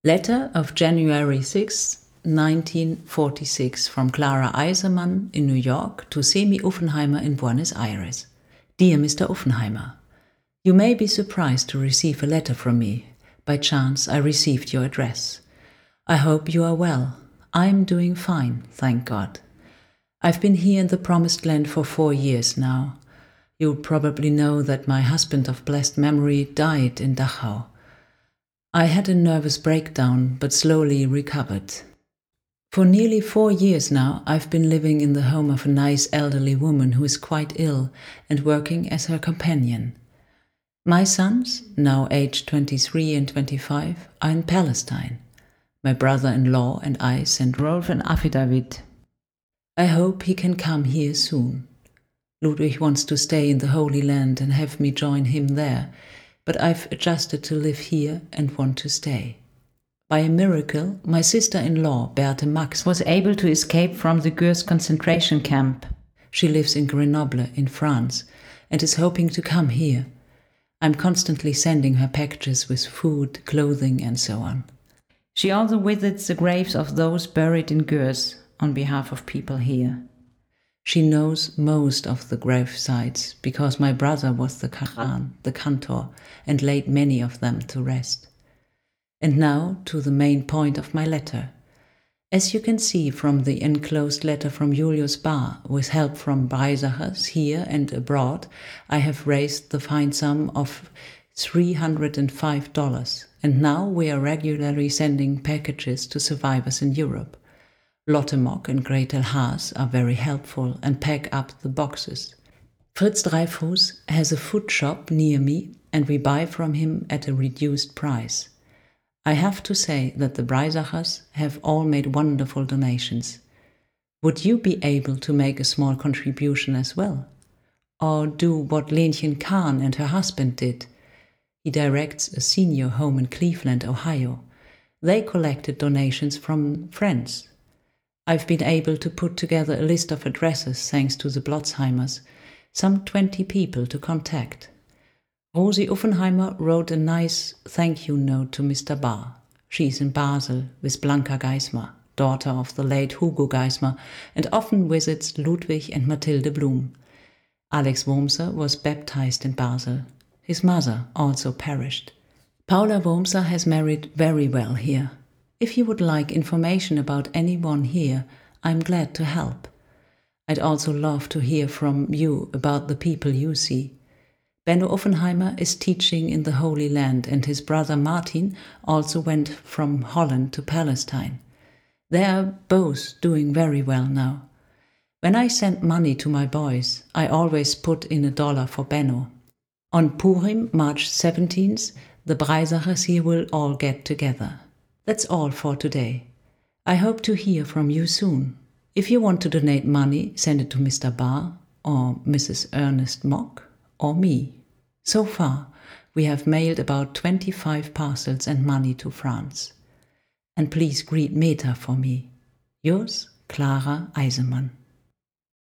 Letter of January 6, 1946 from Clara Eiserman in New York to Semi Uffenheimer in Buenos Aires. Dear Mr. Uffenheimer, you may be surprised to receive a letter from me. By chance I received your address. I hope you are well. I'm doing fine, thank God. I've been here in the Promised Land for 4 years now. You probably know that my husband of blessed memory died in Dachau. I had a nervous breakdown, but slowly recovered. For nearly 4 years now, I've been living in the home of a nice elderly woman who is quite ill and working as her companion. My sons, now aged 23 and 25, are in Palestine. My brother-in-law and I sent Rolf an affidavit. I hope he can come here soon. Ludwig wants to stay in the Holy Land and have me join him there, but I've adjusted to live here and want to stay. By a miracle, my sister-in-law, Berthe Max, was able to escape from the Gurs concentration camp. She lives in Grenoble in France and is hoping to come here. I'm constantly sending her packages with food, clothing and so on. She also visits the graves of those buried in Gurs on behalf of people here. She knows most of the grave sites because my brother was the Khan, the cantor, and laid many of them to rest. And now to the main point of my letter. As you can see from the enclosed letter from Julius Bahr, with help from Breisachers here and abroad, I have raised the fine sum of $305, and now we are regularly sending packages to survivors in Europe. Lotte Mock and Gretel Haas are very helpful and pack up the boxes. Fritz Dreifuss has a food shop near me and we buy from him at a reduced price. I have to say that the Breisachers have all made wonderful donations. Would you be able to make a small contribution as well? Or do what Lenchen Kahn and her husband did? He directs a senior home in Cleveland, Ohio. They collected donations from friends. I've been able to put together a list of addresses thanks to the Blotzheimers, some 20 people to contact. Rosi Uffenheimer wrote a nice thank you note to Mr. Bahr. She's in Basel with Blanka Geismar, daughter of the late Hugo Geismar, and often visits Ludwig and Mathilde Blum. Alex Wurmser was baptized in Basel. His mother also perished. Paula Wurmser has married very well here. If you would like information about anyone here, I'm glad to help. I'd also love to hear from you about the people you see. Benno Uffenheimer is teaching in the Holy Land and his brother Martin also went from Holland to Palestine. They are both doing very well now. When I send money to my boys, I always put in $1 for Benno. On Purim, March 17th, the Breisachers here will all get together. That's all for today. I hope to hear from you soon. If you want to donate money, send it to Mr. Bahr or Mrs. Ernest Mock or me. So far, we have mailed about 25 parcels and money to France. And please greet Meta for me. Yours, Clara Eiserman.